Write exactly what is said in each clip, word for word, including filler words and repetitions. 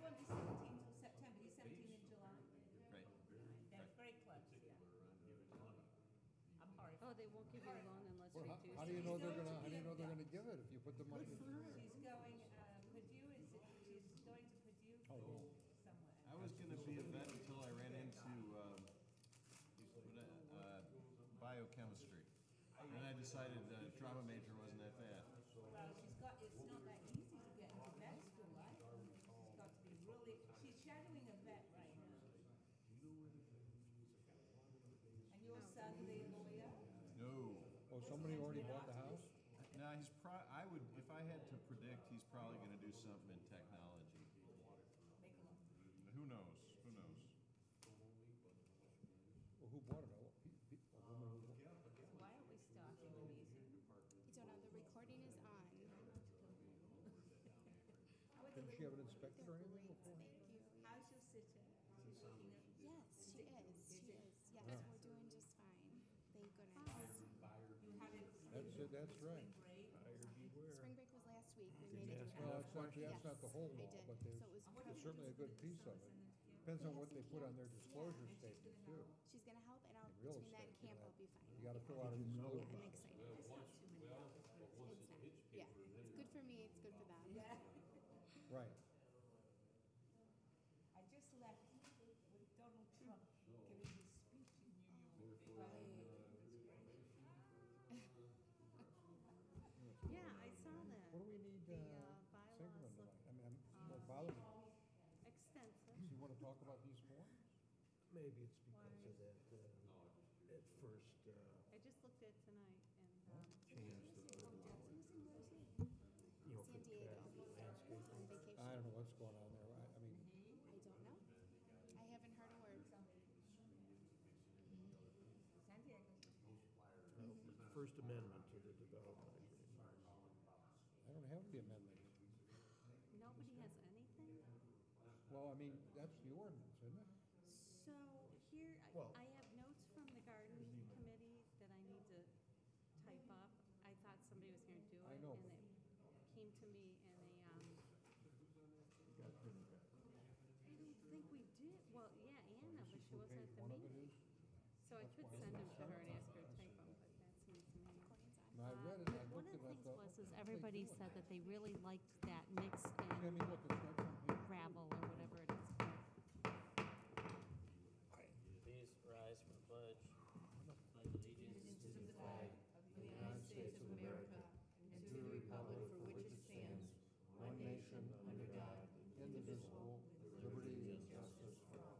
won't be seventeen till September, he's seventeen in July. Right. They're very close, yeah. I'm horrified. Oh, they won't give you a loan unless Well, we how, do. how do you know they're She's gonna, going how to do you be know a they're vet. gonna give it if you put the money? She's going, uh, Purdue is, she's going to Purdue Oh, somewhere. I was gonna be a vet until I ran into, um, what, uh, biochemistry. And then I decided uh, drama major wasn't that bad. Well, she's got, it's not that easy to get into vet school, right? She's got to be really, she's shadowing a vet right now. And your son, the lawyer? No. Oh, somebody already bought the house? No, he's pro, I would, if I had to predict, he's probably gonna do something in technology. Make a look. Who knows? Who knows? Well, who bought it? A pe- pe- a woman who bought it? Why aren't we starting the meeting? I don't know, the recording is on. Didn't she have it inspected or anything Great, before? thank you. How's your sitter? She's looking at. Yes, she is, she is, yes, Yeah. we're doing just fine, thank goodness. You had it. That's it, that's right. Break. Spring break was last week, we made it. Well, that's not, that's not the whole Yes, I law, did. but there's So it was there's certainly a good piece of it. Depends on what they put on their disclosure statement too. She's gonna help, and I'll, In real between that and estate, you camp, know, I'll be fine. You gotta fill out a disclosure. Yeah, I'm excited. It's not, yeah, it's good for me, it's good for them. Yeah. Right. I just left with Donald Trump giving his speech in New York. Well, Yeah, I saw that. What do we need, The, uh, uh, bylaws Sangerman look tonight? I mean, I'm, what bothers me, extensive. do you wanna talk about these forms? Maybe it's because of that, uh, at first, uh, I just looked at tonight and, um, change the, you know, for San Diego, landscape. on vacation. I don't know what's going on there. I, I mean, I don't know. I haven't heard a word. San Diego. First Amendment to the development agreement. I don't have the amendment. nobody has anything? Well, I mean, that's the ordinance, isn't it? So here, I- Well- I have notes from the garden committee that I need to type up. I thought somebody was gonna do it. I know. And it came to me in a, um, You got it. I don't think we did, well, yeah, Anna, but she What wasn't page at the one of it meeting. is? So I could send them to her and ask her to type them, but that seems to me. Recording's on. No, I Uh, read it, I One looked of the at it, I things thought. was, what is the heck everybody they doing? said that they really liked that mix I mean, and look, it's right from here. gravel or whatever it is. Please rise for the pledge. Pledge allegiance to the flag Of the United States of America and to the republic for which it stands, one nation, under God, Indivisible, with liberty and justice for all.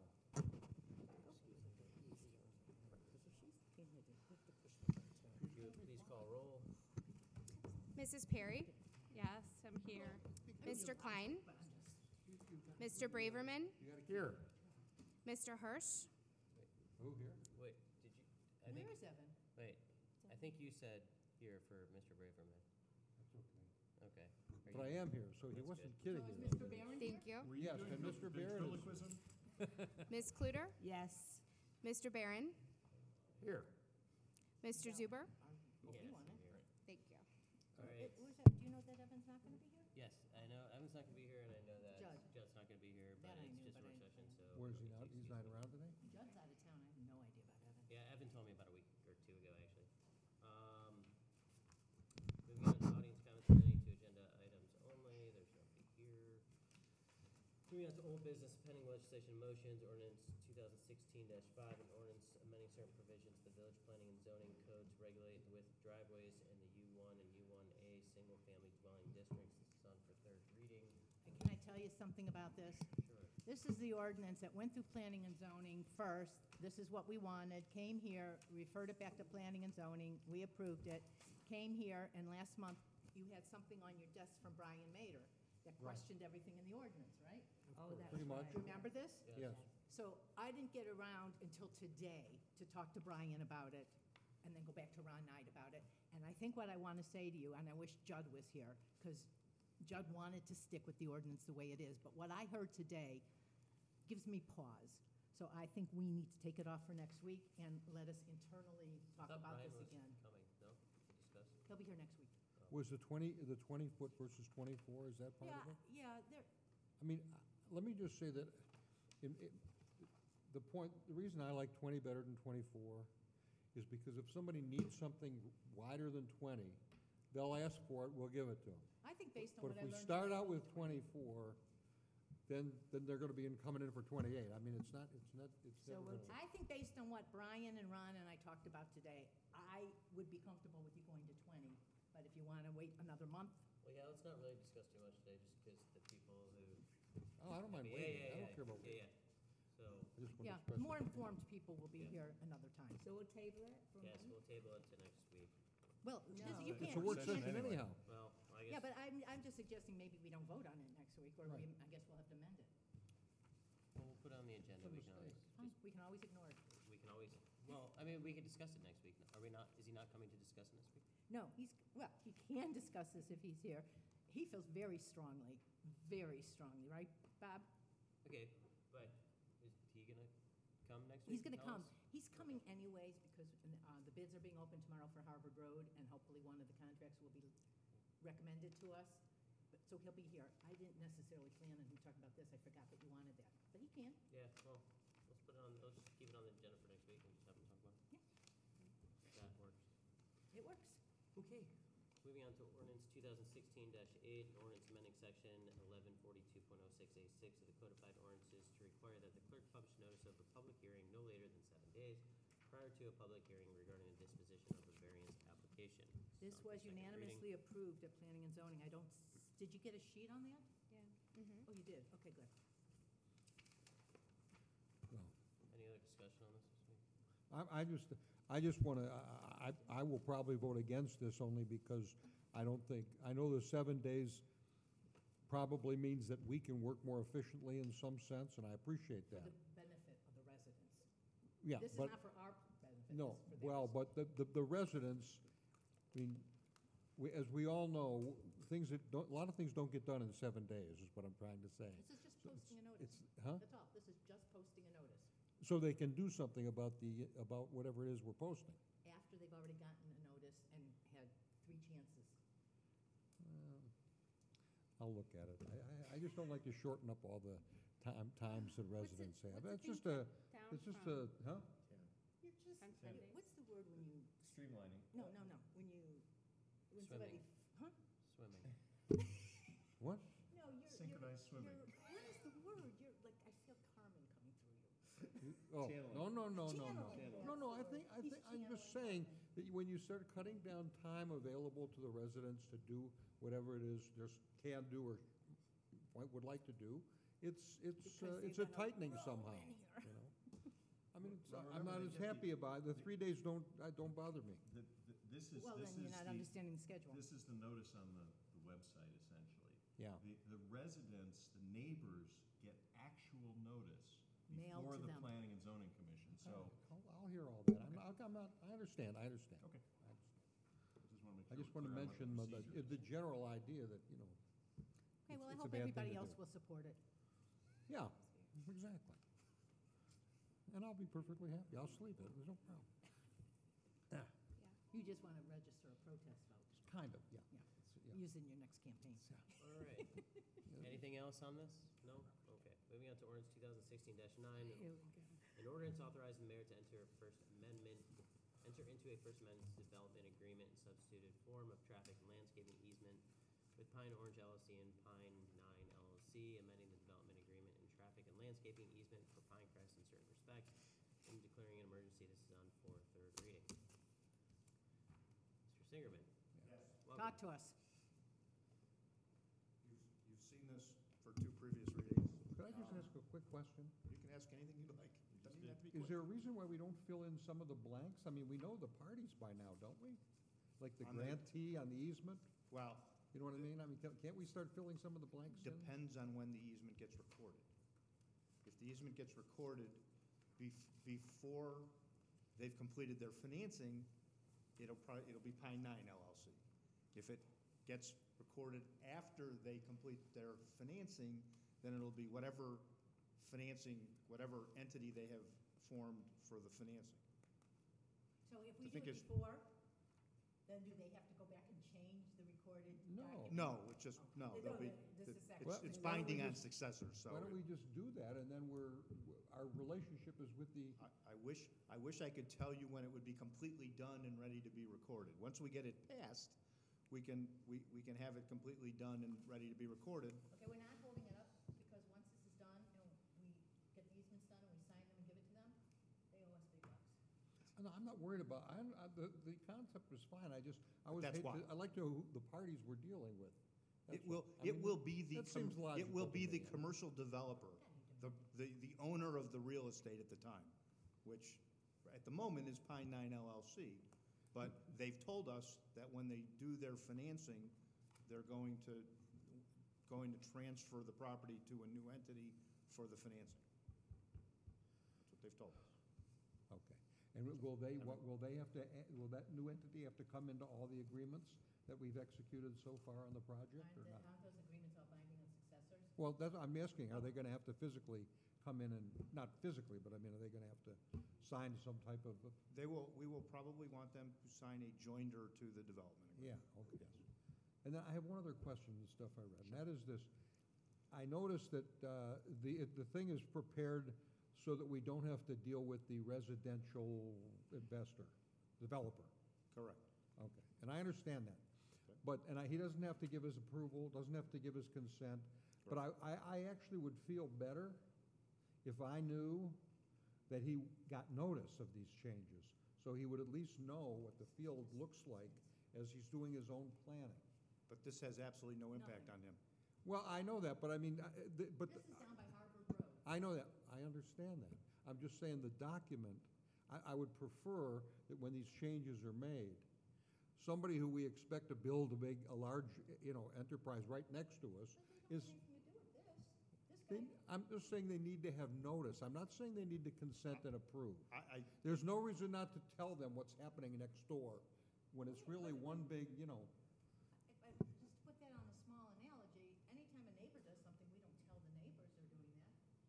Would you please call roll? Missus Perry, Yes, I'm here. Mister Klein, Mister Braverman, Here, Mister Hirsch, Who here? Wait, did you, I think, Where is Evan? wait, I think you said here for Mister Braverman. That's okay. Okay. Are But I you- am here, so he That's wasn't good. kidding you. Mister Barron? thank you. Yes, and Mister Barron is, Miz Cluter, Yes. Mister Barron, here. Mister Zuber, Yes, you want I'm it. here. thank you. All right. Who's that, do you know that Evan's not gonna be here? Yes, I know, Evan's not gonna be here, and I know that Judd. Judd's not gonna be here, but That I it's knew, just a but work I- session, so. where's he it's not? He's excused. not around today? Judd's out of town, I have no idea about Evan. Yeah, Evan told me about a week or two ago, actually. Um, moving on to audience comments relating to agenda items only, there's nobody here. Moving on to old business, pending legislation motions, ordinance two thousand sixteen five, an ordinance amending certain provisions of the village planning and zoning codes regulate the width of driveways in the U one and U one A single-family dwelling districts. This is on for third reading. Can I tell you something about this? Sure. This is the ordinance that went through planning and zoning first. This is what we wanted, came here, referred it back to planning and zoning, we approved it, came here, and last month, you had something on your desk from Brian Mater that questioned everything in the ordinance, right? Oh, that's Pretty much. Do you remember this? Yes. So I didn't get around until today to talk to Brian about it, and then go back to Ron Knight about it. And I think what I want to say to you, and I wish Judd was here, because Judd wanted to stick with the ordinance the way it is, but what I heard today gives me pause. So I think we need to take it off for next week and let us internally talk I thought about Brian this was again. coming, no, to discuss? He'll be here next week. Was the twenty, the twenty foot versus twenty-four, is that part Yeah, of it? yeah, there, I mean, uh, let me just say that, in, in, the point, the reason I like twenty better than twenty-four is because if somebody needs something wider than twenty, they'll ask for it, we'll give it to them. I think based on But what if I we learned. start today- out with twenty-four, then, then they're gonna be in, coming in for twenty-eight. I mean, it's not, it's not, it's So never we'll- gonna. I think based on what Brian and Ron and I talked about today, I would be comfortable with you going to twenty. But if you want to wait another month, Well, yeah, let's not really discuss too much today, just because the people who. Oh, I don't mind Yeah, waiting. yeah, I don't yeah, care about yeah, waiting. yeah. So, I just want to yeah, express. more it. informed people will be Yeah. here another time. So we'll table it for a yes, month? we'll table it to next week. Well, No. this- you It's can't. It's a work you session can't- session anyway. anyhow. Well, I Yeah, guess, but I'm, I'm just suggesting maybe we don't vote on it next week, or we, Right. I guess we'll have to amend it. well, we'll put it on the agenda, It's a we can always, mistake. Fine, We can always ignore it. we can always, well, I mean, we could discuss it next week. Are we not, is he not coming to discuss it next week? No, he's, well, he can discuss this if he's here. He feels very strongly, very strongly, right, Bob? Okay, but is he gonna come next He's week? gonna and tell come. us? He's coming anyways because uh, the bids are being opened tomorrow for Harvard Road, and hopefully one of the contracts will be recommended to us. But, so he'll be here. I didn't necessarily plan on him talking about this. I forgot that you wanted that, but he can. Yeah, well, let's put it on, let's just keep it on the agenda for next week and just have him talk about it. That works. It works. Okay, moving on to ordinance two thousand sixteen eight, an ordinance amending section eleven forty-two point oh six A six of the codified ordinances to require that the clerk publish notice of a public hearing no later than seven days prior to a public hearing regarding the disposition of a variance application. This On for was second reading. unanimously approved at planning and zoning. I don't, s- did you get a sheet on that? Yeah. Mm-hmm. Oh, you did? Okay, good. Well, Any other discussion on this this week? I, I just, I just want to, I, I will probably vote against this only because I don't think, I know the seven days probably means that we can work more efficiently in some sense, and I appreciate For that. the benefit of the residents. Yeah, This is but, not for our benefit. no, this is for well, theirs. but the, the, the residents, I mean, we, as we all know, things that don't, a lot of things don't get done in seven days, is what I'm trying to say. This is just So posting a notice. It's, huh? That's all. This is just posting a notice So they can do something about the, about whatever it is we're posting. after they've already gotten a notice and had three chances. Well, I'll look at it. I, I, I just don't like to shorten up all the time, times that What's it- residents have. what's That's it being just a, down it's just from? a, huh? You're just, On I mean, Sundays? what's the word when you, Streamlining. no, no, no, when you, when somebody, huh? Swimming. What? No, you're, you're. Synchronized swimming. you're- What is the word? You're, like, I feel Carmen coming through you. You- Oh, Channeling. no, no, no, no, no. Channeling, No, no, I that's the think, I word. think, He's I'm just channeling. saying that when you start cutting down time available to the residents to do whatever it is there's can do or might- would like to do, it's, it's, Because uh, they've it's a been a tightening row somehow, in here. you know? I mean, it's, Well, I'm not remember, as they get happy the- about, it. the three days don't, I don't bother me. The, the, this is, Well, this then is you're not the, understanding the schedule. this is the notice on the, the website essentially. Yeah. The, the residents, the neighbors get actual notice Mailed before to the them. planning and zoning commission, so. I'll, I'll hear all that. I'm not, I'm not, I understand, I understand. Okay. I understand. I just wanna make I sure just we're want to clear on what mention the, procedure is. the general idea that, you know, Okay, well, I it's a hope bad thing everybody to else do. will support it. yeah, exactly. And I'll be perfectly happy. I'll sleep it. There's no problem. Yeah, You just want to register a protest vote. kind of, yeah. Yeah. It's- yeah. Use it in your next campaign. All right. Anything else on this? No? Okay. Moving on to ordinance two thousand sixteen nine. Here we go. An ordinance authorizing the mayor to enter a First Amendment, enter into a First Amendment development agreement in substituted form of traffic and landscaping easement with Pine Orange L L C and Pine Nine L L C, amending the development agreement and traffic and landscaping easement for Pinecrest in certain respects, and declaring an emergency. This is on for third reading. Mister Singerman? Yes. Welcome. Talk to us. You've, you've seen this for two previous readings. Could I just ask a quick question? You can ask anything you like. It doesn't even have to be Is quick. there a reason why we don't fill in some of the blanks? I mean, we know the parties by now, don't we? Like the On the- grantee on the easement? Well, You know what I mean? I mean, can't can't we start filling some of the blanks in? depends on when the easement gets recorded. If the easement gets recorded bef- before they've completed their financing, it'll probably, it'll be Pine Nine L L C. If it gets recorded after they complete their financing, then it'll be whatever financing, whatever entity they have formed for the financing. So if we I do think it it's- before, then do they have to go back and change the recorded No. document? No, it's just, no, They they'll don't, be, this is it's, section Well, it's two. why don't we binding on just- successors, so. Why don't we just do that, and then we're, our relationship is with the, I, I wish, I wish I could tell you when it would be completely done and ready to be recorded. Once we get it passed, we can, we, we can have it completely done and ready to be recorded. Okay, we're not holding it up, because once this is done, and we get the easements done, and we sign them and give it to them, they owe us big bucks. no, I'm not worried about, I'm, I- the, the concept is fine, I just, I was That's hate why. to, I like to know who the parties we're dealing with. It That's will, all. I it mean, will be the, that com- seems it will logical be to the me. commercial developer, the, the, the owner of the real estate at the time, which at the moment is Pine Nine L L C. But they've told us that when they do their financing, they're going to, going to transfer the property to a new entity for the financing. That's what they've told us. Okay, and will they, what, will they have to, a- will that new entity have to come into all the agreements that we've executed so far on the project, or Aren't, the- not? aren't those agreements all binding on successors? Well, that's, I'm asking, are they gonna have to physically come in and, not physically, but I mean, are they gonna have to sign some type of, They will, we will probably want them to sign a joinder to the development agreement. yeah, okay. And then I have one other question, the stuff I read, and that is this. I noticed that uh, the, it- the thing is prepared so that we don't have to deal with the residential investor, developer. Correct. Okay, and I understand that. Okay. But, and I, he doesn't have to give his approval, doesn't have to give his consent. But I, I, I actually would feel better if I knew that he got notice of these changes. So he would at least know what the field looks like as he's doing his own planning. But this has absolutely no impact on him. Well, I know that, but I mean, I- the- but, This is down by Harvard Road. I know that, I understand that. I'm just saying the document, I, I would prefer that when these changes are made, somebody who we expect to build a big, a large, you know, enterprise right next to us But is, they don't have anything to do with this. This they, guy, I'm just saying they need to have notice. I'm not saying they need to consent and approve. I, I, There's no reason not to tell them what's happening next door when it's really one big, you know, if I, just to put that on a small analogy, anytime a neighbor does something, we don't tell the neighbors they're doing that.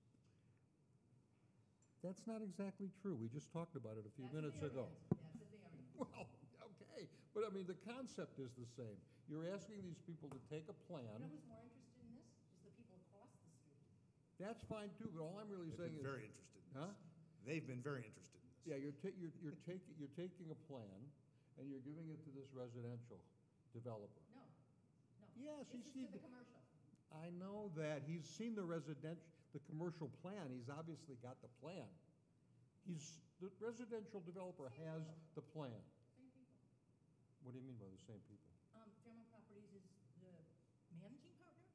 that's not exactly true. We just talked about it a few That's a minutes ago. variance. That's a variance. Well, okay, but I mean, the concept is the same. You're asking these people to take a You plan. know who's more interested in this? Is the people across the street. That's fine too, but all I'm really they've saying been is. very interested in Huh? this. They've been very interested in this. Yeah, you're ta- you're, you're taking, you're taking a plan and you're giving it to this residential developer. No, no. Yes, This he's is seen, to the the- commercial. I know that. He's seen the residential, the commercial plan. He's obviously got the plan. He's, the residential developer has the plan. Same people. What do you mean by the same people? Um, Fairmont Properties is the managing partner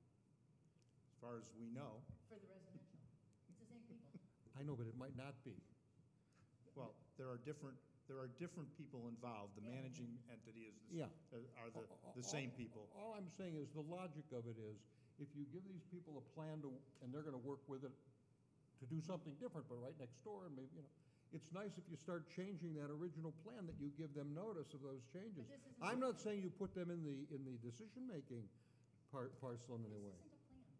As far as we know, for the residential. It's the same people. I know, but it might not be. well, there are different, there are different people involved. The Yeah. managing entity is, the Yeah. s- uh, are the, All- the all- same people. All I'm saying is, the logic of it is, if you give these people a plan to, and they're gonna work with it to do something different, but right next door, and maybe, you know, it's nice if you start changing that original plan, that you give them notice of those changes. this isn't I'm a not plan. saying you put them in the, in the decision-making part, parcel in any This way. isn't a plan.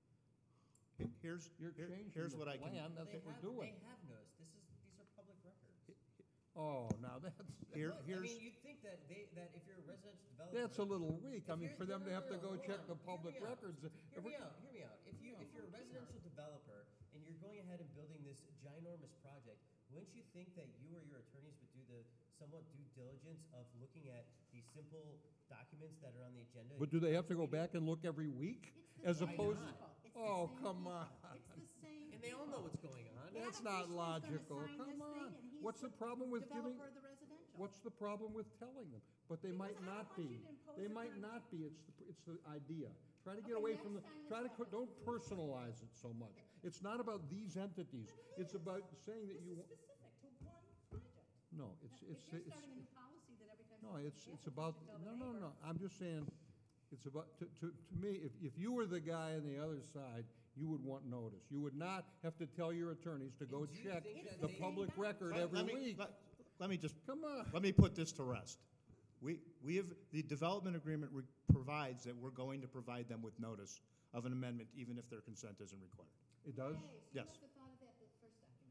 He- Here's, You're here- changing here's the what I can. plan, that's They what we're have- doing. They have noticed, this is, these are public records. Oh, now that's, Here, Look, I here's, mean, you'd think that they, that if you're a residential developer. that's a little weak. I If mean, you're- for them no, to no, have to no, go hold check on. the Hear public me out. records. Hear every- me out, hear me out. If you, if you're a residential developer and you're going ahead and building this ginormous project, wouldn't you think that you or your attorneys would do the somewhat due diligence of looking at these simple documents that are on the agenda? But do they have to go back and look every week? It's the As same opposed, people. It's the oh, same come people. on. It's the same. And they all know what's going on. That's Adam not Fishman's gonna logical. sign Come this on. thing, and he's What's the problem with giving, Developer of the residential. what's the problem with telling them? But they Because might I don't not want be. you to impose They it might on- not be. It's, the it's the idea. Try to get Okay, away next from the, time try to, this co- don't personalize it so much. It's not about these entities. But it It's is. about saying that This you, is wa- specific to one project. no, it's, Now, it's, If you're it's, starting a new policy that every time. no, something it's, it's happens, you about, should tell the no, no, neighbor. no. I'm just saying, it's about, to, to, to me, if, if you were the guy on the other side, you would want notice. You would not have to tell your attorneys to go And do you check think that the they- public record Let- every let me- week. Let let me just, Come on. let me put this to rest. We, we have, the development agreement re- provides that we're going to provide them with notice of an amendment, even if their consent isn't required. It does? Yay, so you Yes. must have thought of that the first document.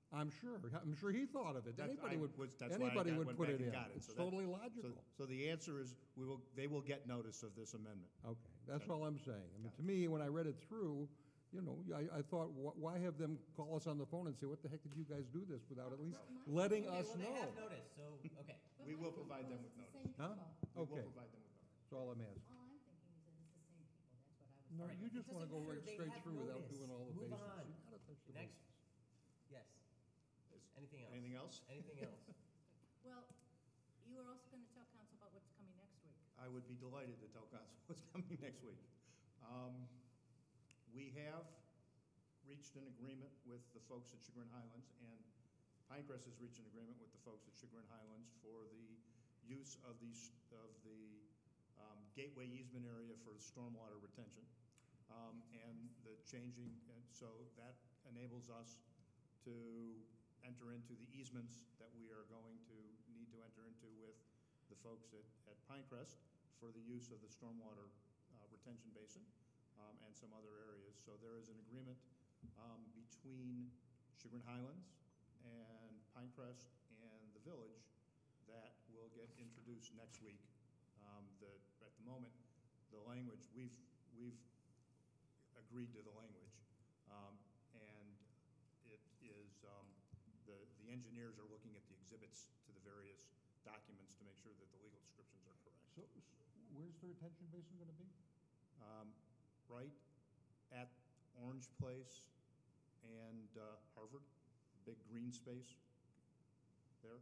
I'm sure, I'm sure he thought of it. That's- Anybody I would, was- that's why I anybody got- would went put back it and in. got it. It's So that- totally So, logical. so the answer is, we will, they will get notice of this amendment. Okay, that's Okay. all I'm saying. I mean, Got to me, when I read it through, you know, I, I thought, wh- why have them call us on the phone and say, what the heck did you guys do this without at least letting Okay, us well, they know? have notice, so, okay. But We my will thinking provide them was with it's the notice. same Huh? people. We will Okay, provide them with notice. that's all I'm asking. All I'm thinking is that it's the same people, that's what I was. No, Alright, you it just wanna doesn't go right matter, they straight have through without notice. doing all the Move bases. on. You gotta touch the Next. bases. Yes. Is- Anything else? Anything else? Anything else? Well, you were also gonna tell council about what's coming next week. I would be delighted to tell council what's coming next week. Um, We have reached an agreement with the folks at Chagrin Highlands, and Pinecrest has reached an agreement with the folks at Chagrin Highlands for the use of these, of the um, gateway easement area for stormwater retention. Um, And the changing, and so that enables us to enter into the easements that we are going to need to enter into with the folks at, at Pinecrest for the use of the stormwater uh, retention basin um, and some other areas. So there is an agreement um, between Chagrin Highlands and Pinecrest and the village that will get introduced next week. Um, The, at the moment, the language, we've, we've agreed to the language. Um, And it is, um, the, the engineers are looking at the exhibits to the various documents to make sure that the legal descriptions are correct. So, s- where's the retention basin gonna be? Um, Right at Orange Place and uh, Harvard, big green space there.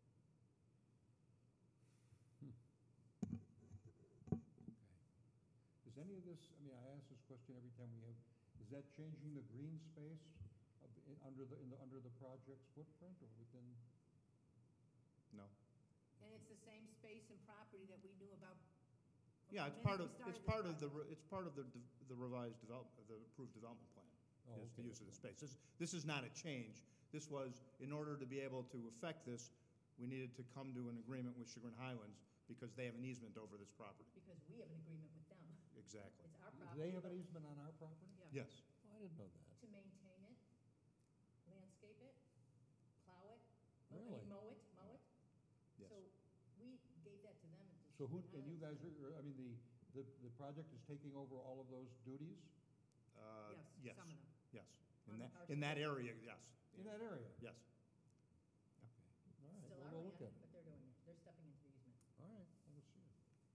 Is any of this, I mean, I ask this question every time we have, is that changing the green space of, in- under the, in the, under the project's footprint or within? No. And it's the same space and property that we knew about. from Yeah, the it's part of, minute we it's started part of this the, re- it's part of the, de- the revised develop, the approved development plan, Oh, is the okay, use of the okay. space. This, this is not a change. This was, in order to be able to affect this, we needed to come to an agreement with Chagrin Highlands because they have an easement over this property. Because we have an agreement with them. Exactly. It's our Do property. they have an but- easement on our property? Yeah. Yes. Oh, I didn't know that. To maintain it, landscape it, plow it, mow Really? it, mow it, mow it. Yes. So we gave that to them. and to So who, Chagrin and you guys Highlands. are, are- I mean, the, the, the project is taking over all of those duties Uh, Yes, some of them. Yes. On In the that, parcel. in that area, yes. in that area? Yes. Okay, all right, Still well, our we'll land, look at it. but they're doing it. They're stepping into the easement. All right, we'll see it.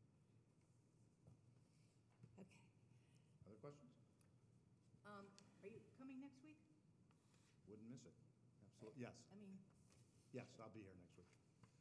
Okay. Other questions? Um, are you coming next week? Wouldn't miss it. Absolutely. Yes. I mean, Yes, I'll be here next week.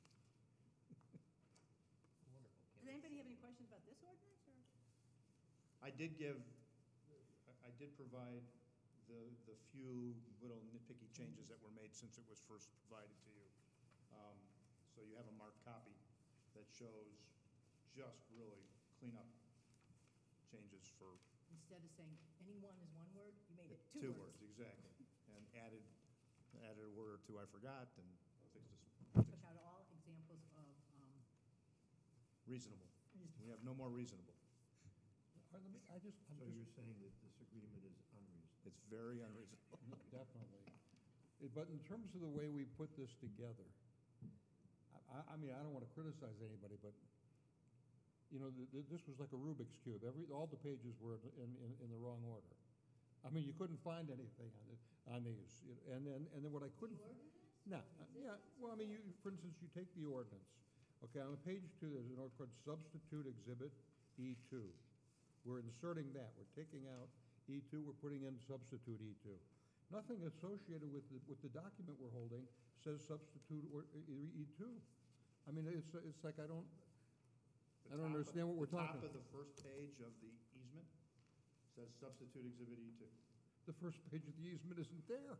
Wonderful. does anybody have any questions about this ordinance, or? I did give, I- I did provide the, the few little nitpicky changes that were made since it was first provided to you. Um, So you have a marked copy that shows just really cleanup changes for Instead of saying any one is one word, you made it two two words, words. exactly. And added, added a word or two I forgot and fixed this. Took out all examples of, um, Reasonable. We have no more reasonable. All right, let me, I just, I'm So just, you're saying that this agreement is unreasonable? It's very unreasonable. definitely. Eh, But in terms of the way we put this together, I, I- I mean, I don't want to criticize anybody, but, you know, th- th- this was like a Rubik's Cube. Every, all the pages were in, in, in the wrong order. I mean, you couldn't find anything on it, on these. you know, And then, and then what I couldn't. No, uh, yeah, well, I mean, you, for instance, you take the ordinance. Okay, on page two, there's an order called Substitute Exhibit E two. We're inserting that. We're taking out E two, we're putting in Substitute E two. Nothing associated with the, with the document we're holding says Substitute or E two. I mean, it's, it's like I don't, The I don't top of- understand what we're talking The top about. of the first page of the easement says substitute exhibit E two. The first page of the easement isn't there.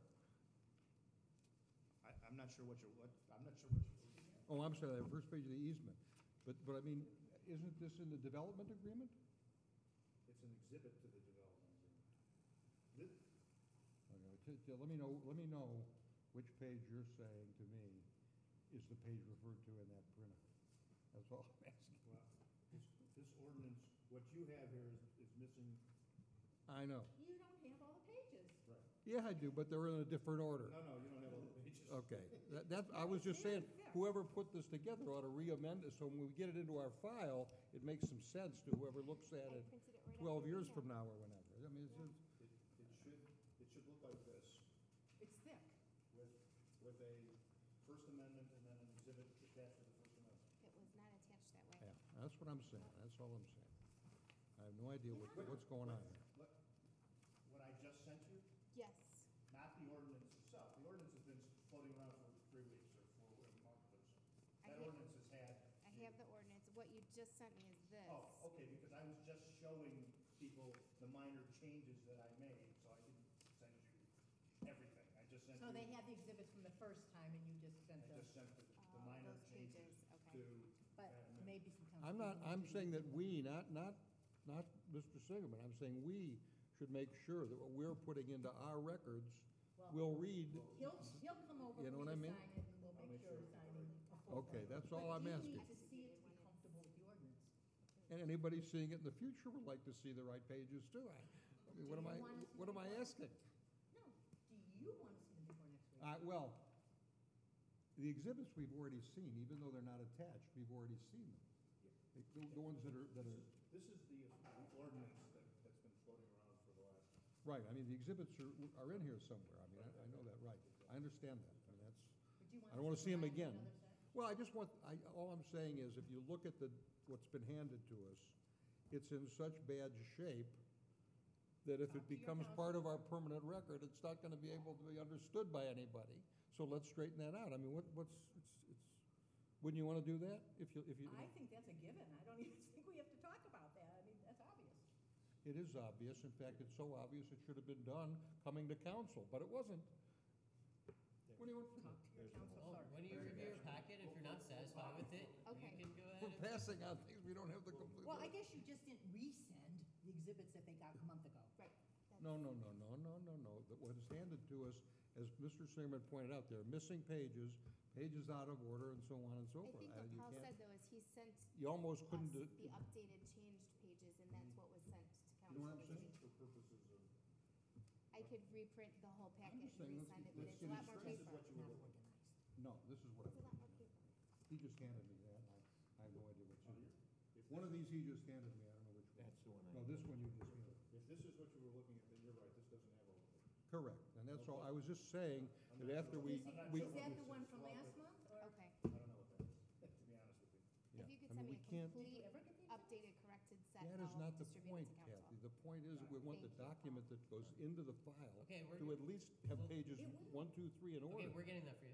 I, I'm not sure what you're, what, I'm not sure what you're looking at. Oh, I'm sorry, the first page of the easement. But, but I mean, isn't this in the development agreement? It's an exhibit to the development agreement. This, Okay, t- t- let me know, let me know which page you're saying to me is the page referred to in that printout. That's all I'm asking. well, this, this ordinance, what you have here is, is missing. I know. You don't have all the pages. Right. Yeah, I do, but they're in a different order. No, no, you don't have all the pages. Okay, that, that, I was just saying, whoever put this together ought to re-amend it, so when we get it into our file, it makes some sense to whoever looks at I it printed it right out twelve of the years email. from now or whenever. I mean, it's just, It, it should, it should look like this, It's thick. with, with a First Amendment and then an exhibit attached to the First Amendment. It was not attached that way. yeah, that's what I'm saying, that's all I'm saying. I have no idea what, what's going on here. What, what I just sent you, Yes, not the ordinance itself. The ordinance has been floating around for three weeks or for whatever month it was. I That have- ordinance has had. I have the ordinance. What you just sent me is this. Oh, okay, because I was just showing people the minor changes that I made, so I didn't send you everything. I just sent you. So they had the exhibits from the first time and you just sent I the, just sent the, the Oh, minor those changes pages, to okay. but that amendment. maybe some council. I'm not, people I'm didn't saying that do we, not, not, not Mister Singerman, I'm saying we should make sure that what we're putting into our records Well, will read. He'll, he'll come over You for know you what I to mean? sign it and we'll make sure we're signing a full Okay, thing. that's all I'm But asking. you need to see it to be comfortable with the ordinance. And anybody seeing it in the future would like to see the right pages too. I, I mean, what am I, what am I asking? No, do you want to see them before next week? Uh, well, the exhibits we've already seen, even though they're not attached, we've already seen them. The, the ones that are, that are, This is the, the ordinance that, that's been floating around for the last. right, I mean, the exhibits are, are in here somewhere. I mean, I, I know that, right. I understand that. I mean, that's, Or do you I don't wanna see 'em provide again. another set? well, I just want, I, all I'm saying is if you look at the, what's been handed to us, it's in such bad shape that if Talk it to your becomes counsel. part of our permanent record, it's not gonna be able to be understood by anybody. So let's straighten that out. I mean, what, what's, it's, it's, wouldn't you wanna do that? If you, if you, I think that's a given. I don't even think we have to talk about that. I mean, that's obvious. it is obvious. In fact, it's so obvious it should have been done coming to council, but it wasn't. What do you want? Talk to your council Well, clerk. when you review your packet, if you're not satisfied with it, Okay. you can go ahead We're and. passing on things we don't have the complete. Well, I guess you just didn't resend the exhibits that they got a month ago. Right. That's- No, no, no, no, no, no, no. That what is handed to us, as Mister Singerman pointed out, there are missing pages, pages out of order, and so on and so I forth. think Uh, what you Paul can't- said though is he sent You almost us couldn't do. the updated changed pages and that's what was sent to You know council what I'm this saying? week. For purposes of. I could reprint the whole packet and just saying, let's resend it, get- but let's it's a get lot it more straight. paper. This is what you were Not looking organized. No, this is what It's a I, lot more paper. he just handed me that, and I, I have no idea what's in it. If One of this- these he just handed me, I don't know which one. That's the one I. No, this one you just handed. If this is what you were looking at, then you're right, this doesn't have all of it. Correct, and that's all, I was just saying I'm that not after sure we, Is I'm not we, is sure that what the this one is. from Well, last month, or? Okay. I don't know what that is, to be honest with you. yeah, If you could I send mean, me we a can't, Did you complete, ever get the updated, corrected set, that is I'll not the distribute point, it to council. Kathy. The point is, that we want the Thank you. document that goes into the file Okay, we're, to at least have Well, pages It will. one, two, three in order. okay, we're getting that for you.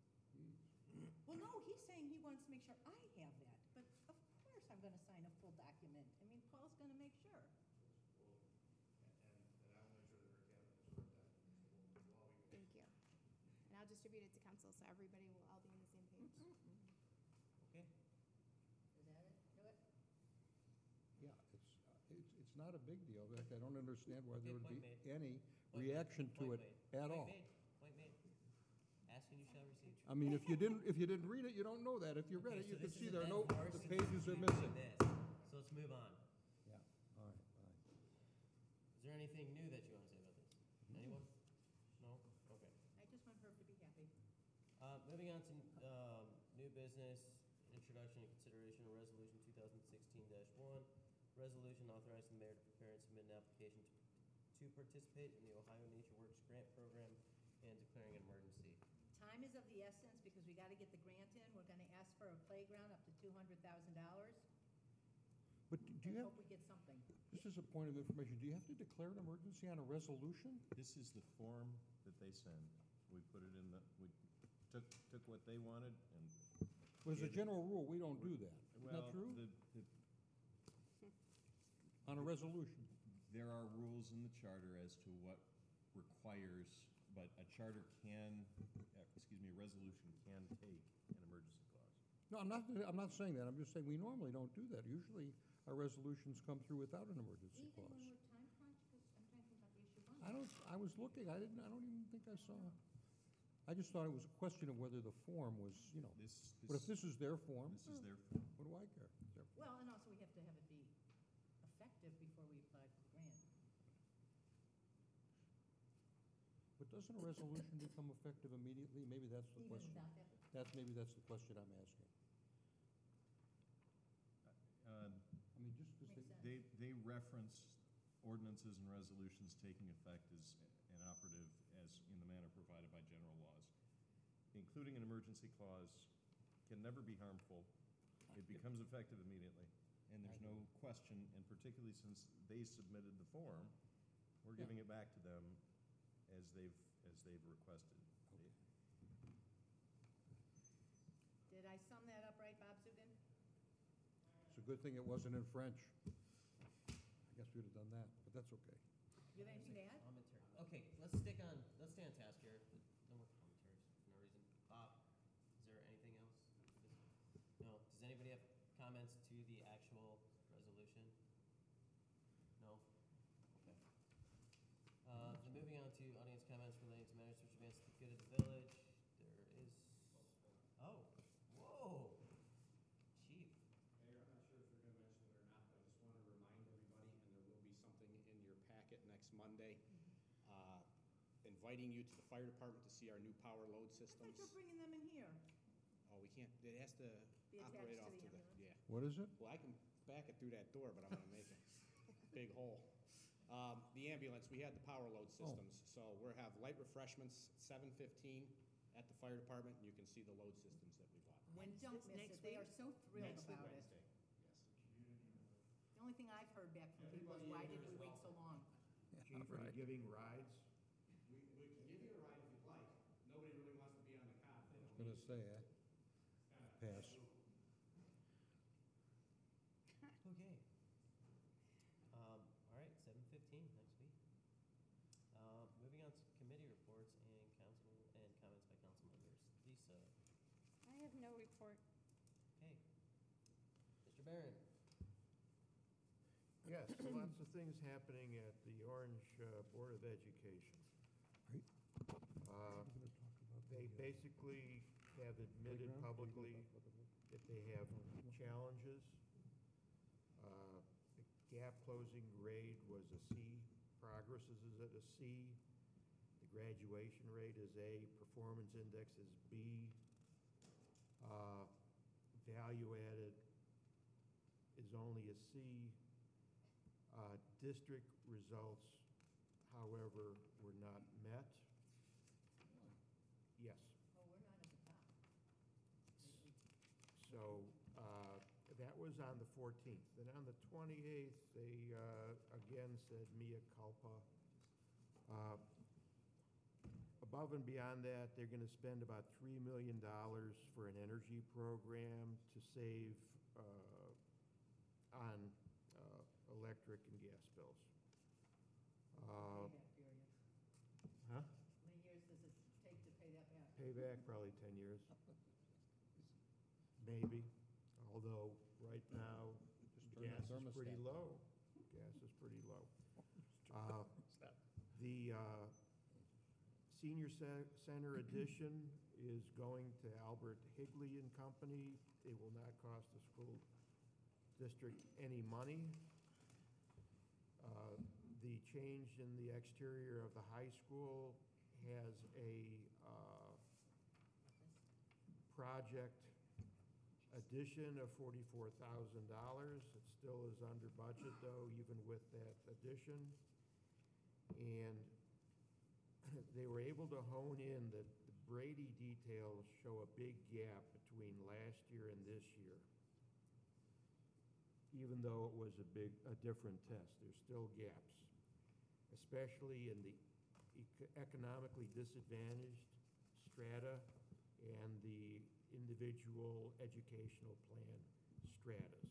Well, no, he's saying he wants to make sure I have that, but of course I'm gonna sign a full document. I mean, Paul's gonna make sure. And, and and I'll make sure that her cabinet is right that, while we. Thank you. And I'll distribute it to council, so everybody will all be on the same page. Okay. Is that it? Do it? Yeah, it's, uh, it's, it's not a big deal. In fact, I don't understand why there Okay, would be point made. any Point made. reaction to it Point made. at Point all. made. Point made. Ask and you shall receive. I mean, if you didn't, if you didn't read it, you don't know that. If you read Okay, it, you so can this see is a there are dead no, horse the since pages you are keep missing. doing this. So let's move on. Yeah, all right, all right. Is there anything new that you want to say about this? Anyone? No? Okay. I just want Herb to be happy. Uh, moving on to, um, new business, introduction and consideration of resolution two thousand sixteen one. Resolution authorizing the mayor to prepare and submit an application to, to participate in the Ohio Nature Works Grant Program and declaring an emergency. Time is of the essence because we gotta get the grant in. We're gonna ask for a playground up to two hundred thousand dollars. But do you I have, hope we get something. this is a point of information, do you have to declare an emergency on a resolution? This is the form that they send. We put it in the, we took, took what they wanted and. But as a gave it- general rule, we don't do that. Isn't that Well, true? the, the, On a resolution? there are rules in the charter as to what requires, but a charter can, uh, excuse me, a resolution can take an emergency clause. No, I'm not, I'm not saying that. I'm just saying we normally don't do that. Usually our resolutions come through without an emergency Even clause. when we're time crunched, because I'm trying to think about the issue money. I don't, I was looking, I didn't, I don't even think I saw. I just thought it was a question of whether the form was, you know, This, but if this, this is their form, this is their form. what do I care? It's their form. Well, and also we have to have it be effective before we apply for the grant. But doesn't a resolution become effective immediately? Maybe that's the Even question. without that? That's, maybe that's the question I'm asking. Uh, I mean, just because Makes sense. They, they reference ordinances and resolutions taking effect as an operative as in the manner provided by general laws. Including an emergency clause can never be harmful. It becomes effective immediately. And there's no question, and particularly since they submitted the form, we're giving it back to them as they've, as they've requested. Did I sum that up right, Bob Zugan? it's a good thing it wasn't in French. I guess we'd have done that, but that's okay. You have anything to add? Commentary. Okay, let's stick on, let's stay on task here. No more commentaries for no reason. Bob, is there anything else? No? Does anybody have comments to the actual resolution? No? Okay. Uh, then moving on to audience comments relating to matters which advance the good of the village. There is, oh, whoa, chief. Mayor, I'm not sure if you're gonna mention it or not, but I just wanna remind everybody, and there will be something in your packet next Monday, uh, inviting you to the fire department to see our new power load I systems. thought you're bringing them in here. Oh, we can't, it has to Be attached operate to off the to the, ambulance? yeah. What is it? Well, I can back it through that door, but I'm gonna make a big hole. Um, the ambulance, we had the power load Oh. systems, so we'll have light refreshments, seven fifteen at the fire department, and you can see the load systems that we bought. And don't miss it, they are so thrilled Next about it. Wednesday, yes. The only thing I've heard back from people is, why did we wait so long? Chief, are you giving rides? We, we can give you a ride if you'd like. Nobody really wants to be on the cot. They I was don't gonna need say, to. eh? It's kinda- Pass. Okay. Um, all right, seven fifteen next week. Uh, moving on to committee reports and council, and comments by council members. Lisa, I have no report. okay. Mister Barron, Yes, lots of things happening at the Orange uh, Board of Education. Right. Uh, We're gonna talk about They the, uh, basically have admitted playground? publicly that they have challenges. Uh, The gap closing grade was a C, progress is at a C, the graduation rate is A, performance index is B, uh, value added is only a C. Uh, District results, however, were not met. Yes. Oh, we're not at the top. So, uh, that was on the fourteenth. Then on the twenty-eighth, they, uh, again said mea culpa. Uh, Above and beyond that, they're gonna spend about three million dollars for an energy program to save, uh, on, uh, electric and gas bills. Uh, Payback period. Huh? How many years does it take to pay that back? Payback, probably ten years. Maybe, although right now, Just turn gas the is pretty thermostat low. Gas is pretty low. Uh, The uh, senior ce- center addition is going to Albert Higley and Company. It will not cost the school district any money. Uh, The change in the exterior of the high school has a uh, project addition of forty-four thousand dollars. It still is under budget, though, even with that addition. And they were able to hone in that the Brady details show a big gap between last year and this year. Even though it was a big, a different test, there's still gaps, especially in the eco- economically disadvantaged strata and the individual educational plan stratas.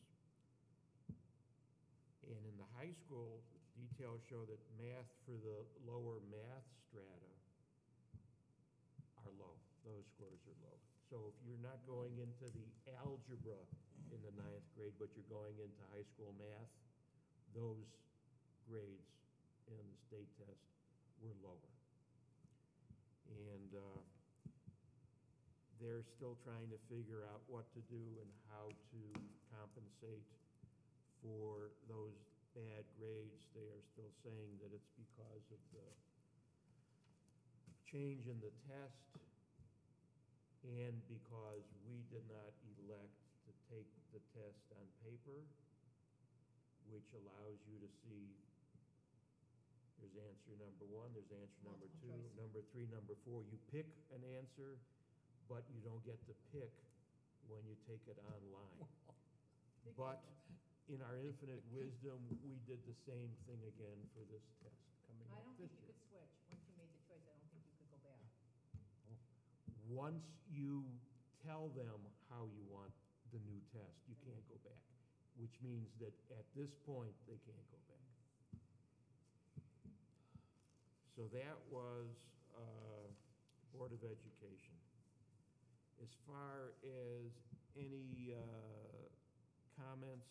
And in the high school, details show that math for the lower math strata are low. Those scores are low. So if you're not going into the algebra in the ninth grade, but you're going into high school math, those grades in the state test were lower. And uh, they're still trying to figure out what to do and how to compensate for those bad grades. They are still saying that it's because of the change in the test and because we did not elect to take the test on paper, which allows you to see there's answer number one, there's answer number Multiple two, choice. number three, number four. You pick an answer, but you don't get to pick when you take it online. But in our infinite wisdom, we did the same thing again for this test coming I up don't this think you year. could switch. Once you made the choice, I don't think you could go back. Once you tell them how you want the new test, you can't go back, which means that at this point, they can't go back. So that was uh, Board of Education. As far as any uh, comments,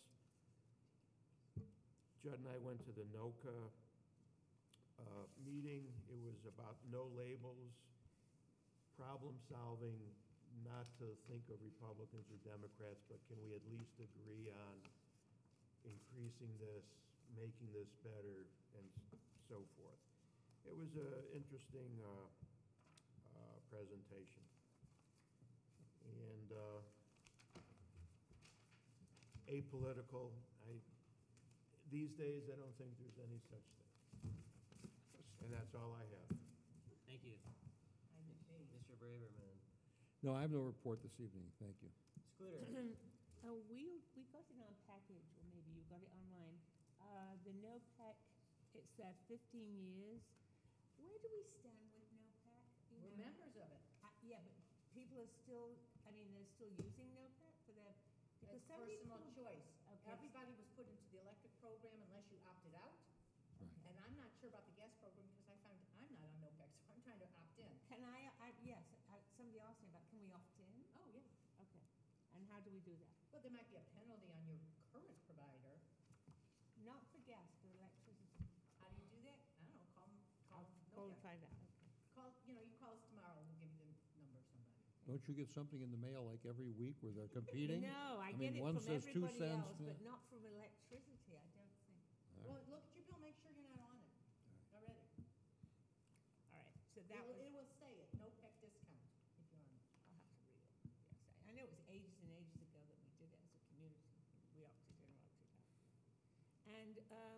Judd and I went to the NOCA uh, meeting. It was about no labels, problem solving, not to think of Republicans or Democrats, but can we at least agree on increasing this, making this better, and so forth. It was an interesting uh, uh, presentation. And uh, apolitical, I, these days, I don't think there's any such thing. And that's all I have. Thank you. I did me. Mister Braverman. No, I have no report this evening, thank you. Scooter. Uh, we, we got it on package, or maybe you got it online. Uh, the NOPEC, it's uh, fifteen years. Where do we stand with NOPEC? You We're know? members of it. Uh, yeah, but people are still, I mean, they're still using NOPEC for their, because It's some personal people. choice. Okay. Everybody was put into the electric program unless you opted out. Right. And I'm not sure about the gas program because I found I'm not on NOPEC, so I'm trying to opt in. Can I, I, yes, I, somebody asked me about, can we opt in? Oh, yeah. Okay. And how do we do that? Well, there might be a penalty on your current provider. Not for gas, for electricity. How do you do that? I don't know, call, 'em- call I'll NOPEC. find out, okay. Call, you know, you call us tomorrow and we'll give you the number of somebody. Don't you get something in the mail like every week where they're competing? No, I I get mean, it one from says two everybody cents, else, yeah. but not from electricity, I don't think. Well, look at your bill, make sure you're not on it already. All right, so that It will, was, it will say it, NOPEC discount if you're on it. I'll have to read it. Yes, I, I know it was ages and ages ago that we did it as a community. We opted in or opted out. And um,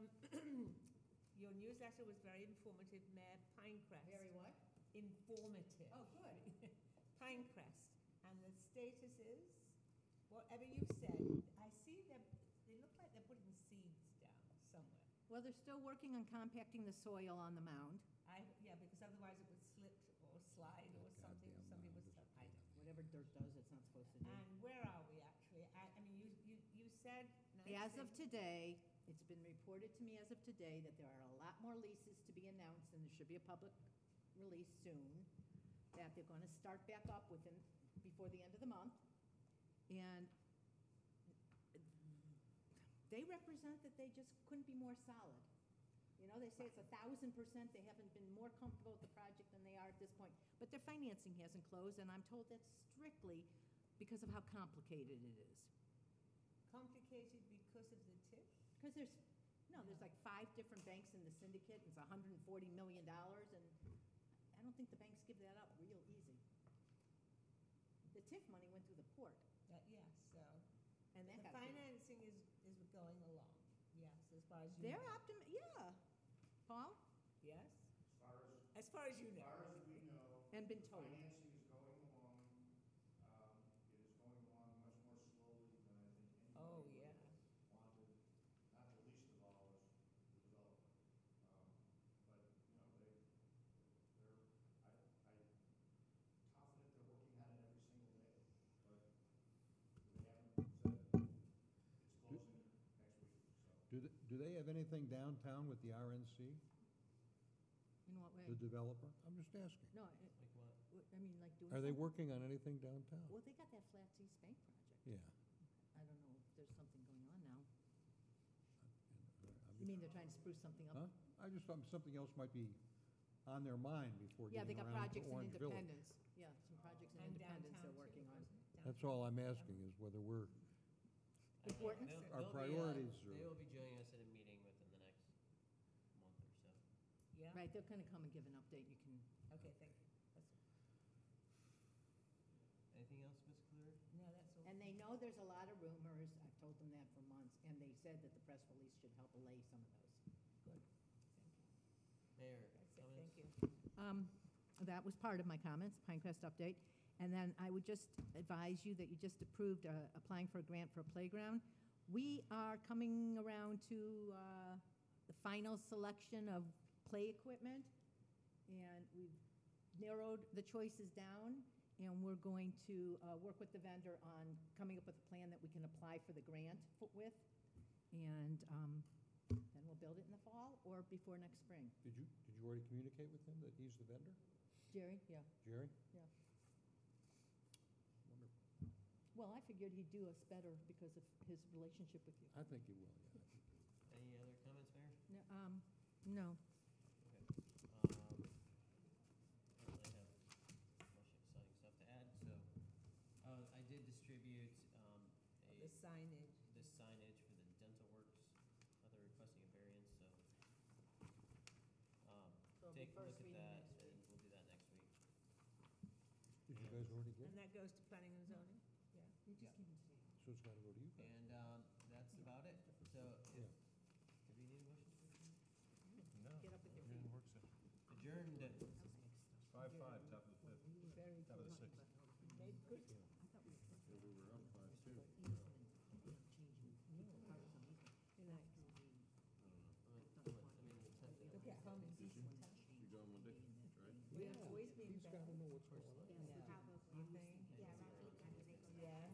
your newsletter was very informative, Mayor Pinecrest. Very what? Informative. Oh, good. Pinecrest. And the status is, whatever you said, I see them, they look like they're putting seeds down somewhere. Well, they're still working on compacting the soil on the mound. I, yeah, because otherwise it would slip or slide or something, Goddamn somebody mound would, is- I don't know. Whatever dirt does, it's not supposed to do. And where are we actually? I, I mean, you, you, you said. As of nicely- today, it's been reported to me as of today that there are a lot more leases to be announced, and there should be a public release soon, that they're gonna start back up within, before the end of the month. And they represent that they just couldn't be more solid. You know, they say it's a thousand percent, they haven't been more comfortable with the project than they are at this point. But their financing hasn't closed, and I'm told that's strictly because of how complicated it is. Complicated because of the tip? Because there's, no, there's like five different banks in the syndicate, it's hundred and forty million dollars, and I don't think the banks give that up real easy. The TIF money went through the port, Uh, yeah, so. and that The got. financing is, is going along, yes, as far as you They're know. optim, yeah. Paul? Yes? As far as, As far as you as know. far as we know. And been told. Financing is going along. Um, It is going along much more slowly than I think Oh, anybody would yeah. have wanted, not the least of all is the developer. Um, But, you know, they, they're, I, I'm confident they're working on it every single day. But they haven't said it's closing next week, so. Do they, do they have anything downtown with the R N C, In what way? the developer? I'm just asking. No, it- Like what? w- I mean, like doing. Are they something- working on anything downtown? Well, they got that Flat East Bank project. Yeah. I don't know if there's something going on now. I'm You mean they're trying to spruce something Huh? up? I just thought something else might be on their mind before Yeah, they getting got around to projects in Orange Village. Independence. Yeah, some projects in And Independence downtown they're too, working on. wasn't it? That's Downtown. all I'm asking, is whether we're, Important? They'll- Our they'll be, uh, priorities are- They will be joining us at a meeting within the next month or so. Yeah? Right, they're gonna come and give an update, you can, Okay, thank you. And they know there's a lot of rumors, I've told them that for months, and they said that the press release should help allay some of those. Good. Mayor, That's it, comments? thank you. Um, That was part of my comments, Pinecrest update. And then I would just advise you that you just approved uh, applying for a grant for a playground. We are coming around to uh, the final selection of play equipment, and we've narrowed the choices down, and we're going to uh, work with the vendor on coming up with a plan that we can apply for the grant fo- with, and um, then we'll build it in the fall or before next spring. Did you, did you already communicate with him that he's the vendor? Jerry? Yeah. Jerry? Yeah. Wonderful. Well, I figured he'd do us better because of his relationship with you. I think he will, yeah. I think he will. Any other comments, Mayor? No, um, no. Okay. Um, I don't really have much exciting stuff to add, so, uh, I did distribute, um, a. The signage. The signage for the Dental Works, uh, they're requesting a variance, so. Um, So it'll be take a look first at reading that, next and week. we'll do that next week. Did you guys already get And it? that goes to planning and zoning? Yeah. You just came in today. So it's gotta go to you guys. And, um, that's about it, so, Yeah. if, do we need a motion to adjourn? No. Get up with your we're in feet. work session. Adjourned. Five, five, top of the fifth, Very top of the good. sixth. Made good. Yeah, we were up five, two. Good night. Go get home and do some touch. You going with Dick, right? We have always been He's better. gotta know what's going on. You think? Yeah.